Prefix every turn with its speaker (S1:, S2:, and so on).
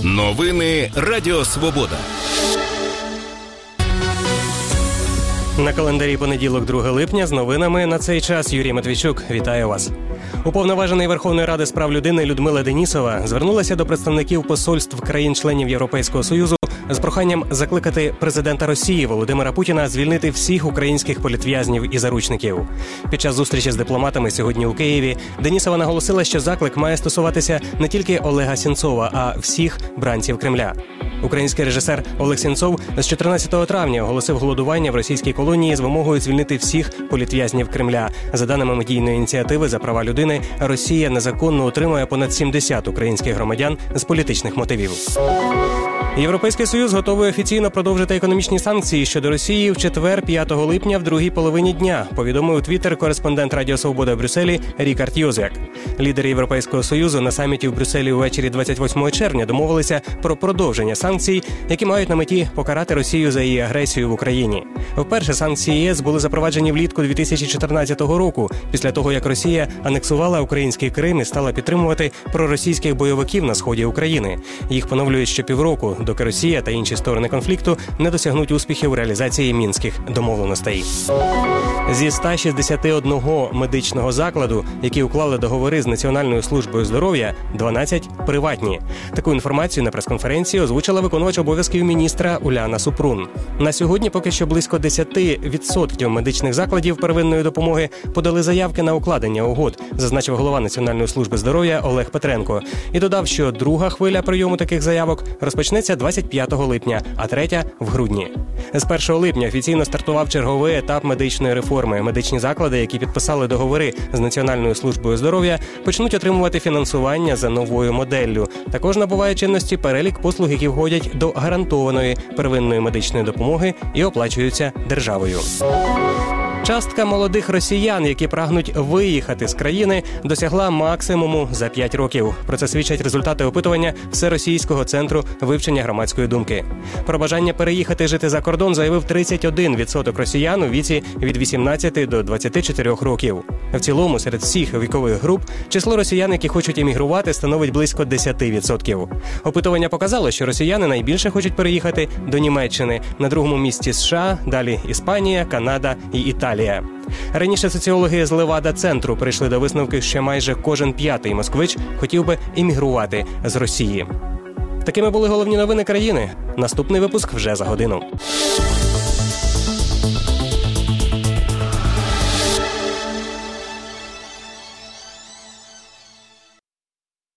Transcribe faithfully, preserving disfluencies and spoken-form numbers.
S1: Новини Радіо Свобода.
S2: На календарі понеділок, друге липня, з новинами на цей час Юрій Матвійчук. Вітаю вас. Уповноважений Верховної Ради з прав людини Людмила Денісова звернулася до представників посольств країн-членів Європейського Союзу з проханням закликати президента Росії Володимира Путіна звільнити всіх українських політв'язнів і заручників. Під час зустрічі з дипломатами сьогодні у Києві Денісова наголосила, що заклик має стосуватися не тільки Олега Сенцова, а всіх бранців Кремля. Український режисер Олег Сенцов з чотирнадцятого травня оголосив голодування в російській колонії з вимогою звільнити всіх політв'язнів Кремля. За даними медійної ініціативи за права людини, Росія незаконно утримує понад сімдесят українських громадян з політичних мотивів. Європейський Союз готовий офіційно продовжити економічні санкції щодо Росії в четвер, п'ятого липня, в другій половині дня, повідомив у Твіттер кореспондент Радіо Свобода в Брюсселі Рікард Юзек. Лідери Європейського Союзу на саміті в Брюсселі увечері двадцять восьмого червня домовилися про продовження санкцій, які мають на меті покарати Росію за її агресію в Україні. Вперше санкції ЄС були запроваджені влітку дві тисячі чотирнадцятого року, після того, як Росія анексувала український Крим і стала підтримувати проросійських бойовиків на сході України. Їх поновлюють щопівроку, доки Росія та інші сторони конфлікту не досягнуть успіхів у реалізації мінських домовленостей. Зі ста шістдесяти одного медичного закладу, які уклали договори з Національною службою здоров'я, дванадцять приватні. Таку інформацію на прес-конференції озвучила виконувач обов'язків міністра Уляна Супрун. На сьогодні поки що близько десять відсотків медичних закладів первинної допомоги подали заявки на укладення угод, зазначив голова Національної служби здоров'я Олег Петренко. І додав, що друга хвиля прийому таких заявок розпочнеться двадцять п'ятого липня, а третя – в грудні. З першого липня офіційно стартував черговий етап медичної реформи. Медичні заклади, які підписали договори з Національною службою здоров'я, почнуть отримувати фінансування за новою моделлю. Також набуває чинності перелік послуг, які входять до гарантованої первинної медичної допомоги і оплачуються державою. Частка молодих росіян, які прагнуть виїхати з країни, досягла максимуму за п'ять років. Про це свідчать результати опитування Всеросійського центру вивчення громадської думки. Про бажання переїхати жити за кордон заявив тридцять один відсоток росіян у віці від вісімнадцяти до двадцяти чотирьох років. В цілому, серед всіх вікових груп, число росіян, які хочуть емігрувати, становить близько десять відсотків. Опитування показало, що росіяни найбільше хочуть переїхати до Німеччини, на другому місці США, далі Іспанія, Канада і Італія. Раніше соціологи з Левада-центру прийшли до висновку, що майже кожен п'ятий москвич хотів би емігрувати з Росії. Такими були головні новини країни. Наступний випуск вже за годину.